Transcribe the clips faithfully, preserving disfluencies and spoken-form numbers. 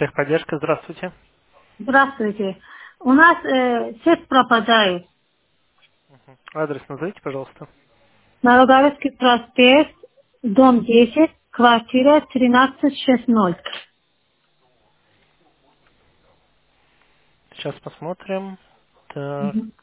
Техподдержка, здравствуйте. Здравствуйте. У нас э, сеть пропадает. Адрес назовите, пожалуйста. Народовецкий проспект, дом десять, квартира тринадцать шестьдесят. Сейчас посмотрим. Так. Мгм.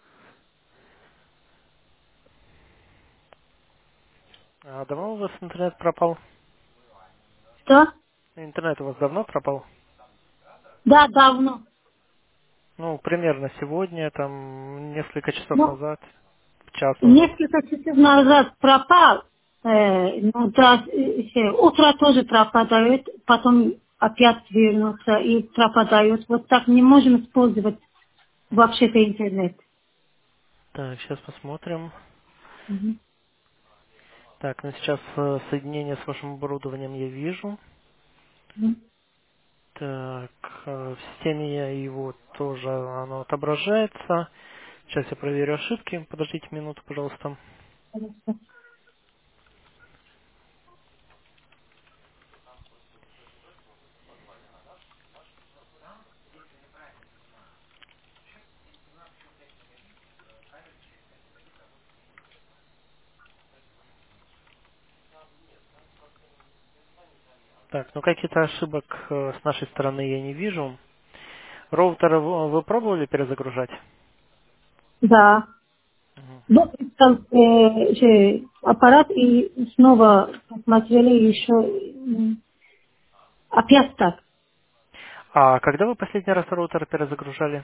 А давно у вас интернет пропал? Что? Интернет у вас давно пропал? Да, давно. Ну, примерно сегодня, там, несколько часов Ну, назад, час назад. несколько часов назад пропал. Э, ну, да, э, э, утро тоже пропадает, потом опять вернулся и пропадает. Вот так не можем использовать Мгм. вообще-то интернет. Так, сейчас посмотрим. Мгм. Так, ну сейчас э, соединение с вашим оборудованием я вижу. Мгм. Так, э, в системе я его тоже оно отображается. Сейчас я проверю ошибки. Подождите минуту, пожалуйста. Так, ну каких-то ошибок э, с нашей стороны я не вижу. Роутер вы вы пробовали перезагружать? Да. Мгм. Выпустил э, же аппарат и снова посмотрели еще м, опять так. А когда вы последний раз роутер перезагружали?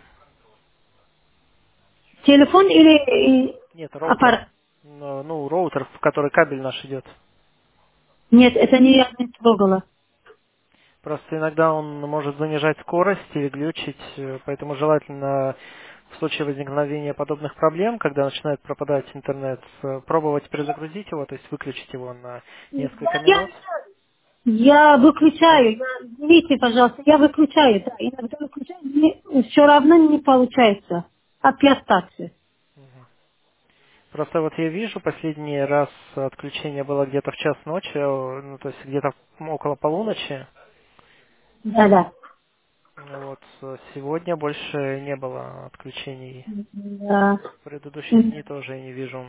Телефон или э, Нет, роутер. аппарат? Ну, ну, роутер, в который кабель наш идет. Нет, это не я не трогала. Просто иногда он может занижать скорость или глючить, э, поэтому желательно в случае возникновения подобных проблем, когда начинает пропадать интернет, э, пробовать перезагрузить его, то есть выключить его на несколько Я, минут. я Да. выключаю. Я- Извините, пожалуйста, я выключаю. Да, иногда выключаю, все равно не получается. Опять так же. Просто вот я вижу, последний раз отключение было где-то в час ночи, э, ну, то есть где-то около полуночи. Да, да. Ну вот, э, сегодня больше не было отключений. Да. В предыдущие М, дни тоже я не вижу.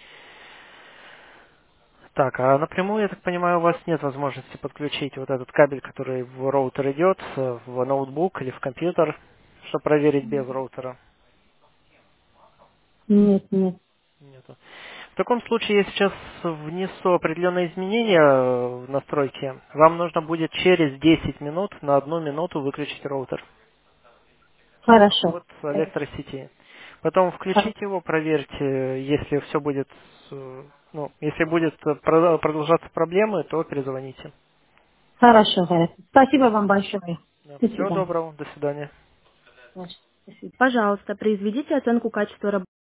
Так, а напрямую, я так понимаю, у вас нет возможности подключить вот этот кабель, который в роутер идет, э, в ноутбук или в компьютер, чтобы проверить без роутера. Нет, нет. Нету. В таком случае я сейчас внесу определенные изменения э, в настройки. Вам нужно будет через десять минут на одну минуту выключить роутер Хорошо. от электросети. Потом включите его, проверьте, если все будет, э, ну, если будет э, прода- продолжаться проблемы, то перезвоните. Хорошо, хорошо. Спасибо вам большое. До Всего свидания. доброго, до свидания. Хорошо. До свидания. Пожалуйста, произведите оценку качества работы.